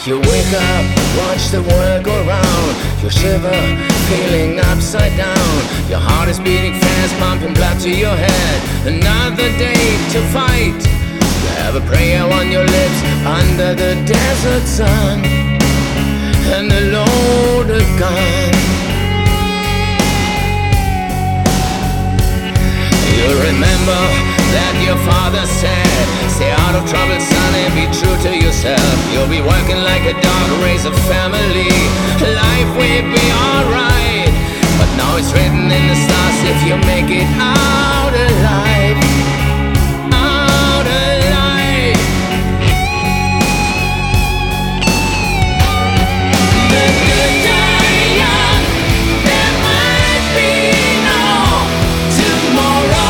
You wake up, watch the world go round. You shiver, feeling upside down. Your heart is beating fast, pumping blood to your head. Another day to fight. You have a prayer on your lips under the desert sun, and a loaded gun. You remember that your father said, stay out of trouble, son, and be true to yourself. You'll be working like a dog, raise a family. Life will be alright, but now it's written in the stars if you make it out alive. Out alive. The good die young. There might be no tomorrow.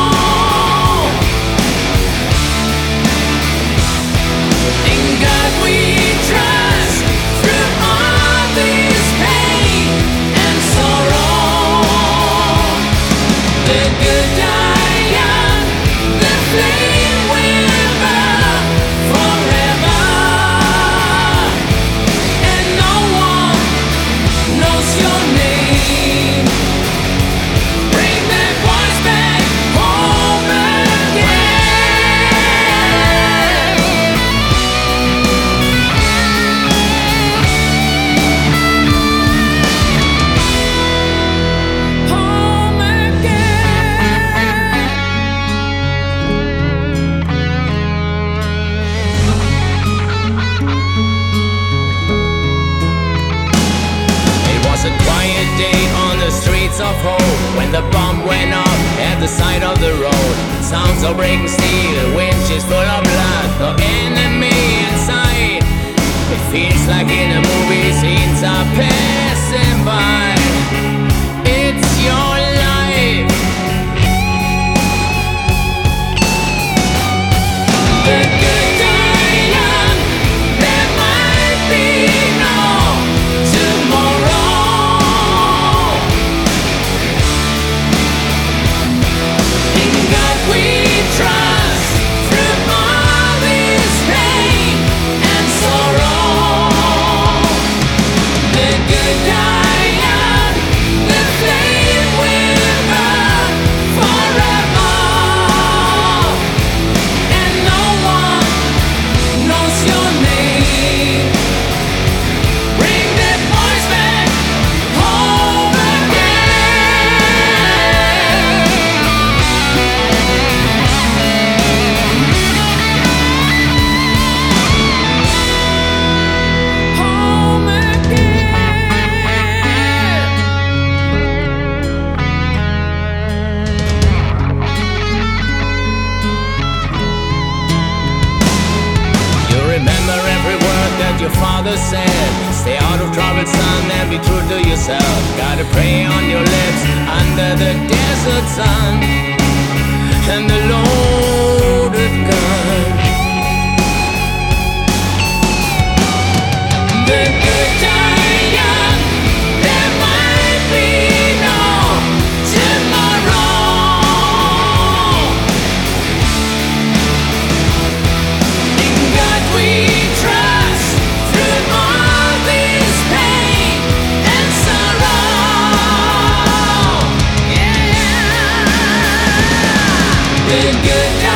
In God we trust through all this pain and sorrow. The good die young. The flame will burn forever, and no one knows your name. Bring that voice back home again. Home again. It was a quiet day on the streets of Hope when the bomb went off at the side of the road. Sounds of breaking steel, winches full of blood, no enemy in sight. It feels like in a movie, scenes are passing by. It's your life. The good die young. There might be no tomorrow. In God we trust through all this pain and sorrow. The good die young. The flame will burn forever, and no one knows your name. Bring that voice back home again. Home again. You remember every word that your father said. Stay out of trouble, son, and be true to yourself. Gotta pray on your lips under the desert sun, and the loaded gun. The good die young. There might be no tomorrow. In God we trust through all this pain and sorrow. Yeah. The good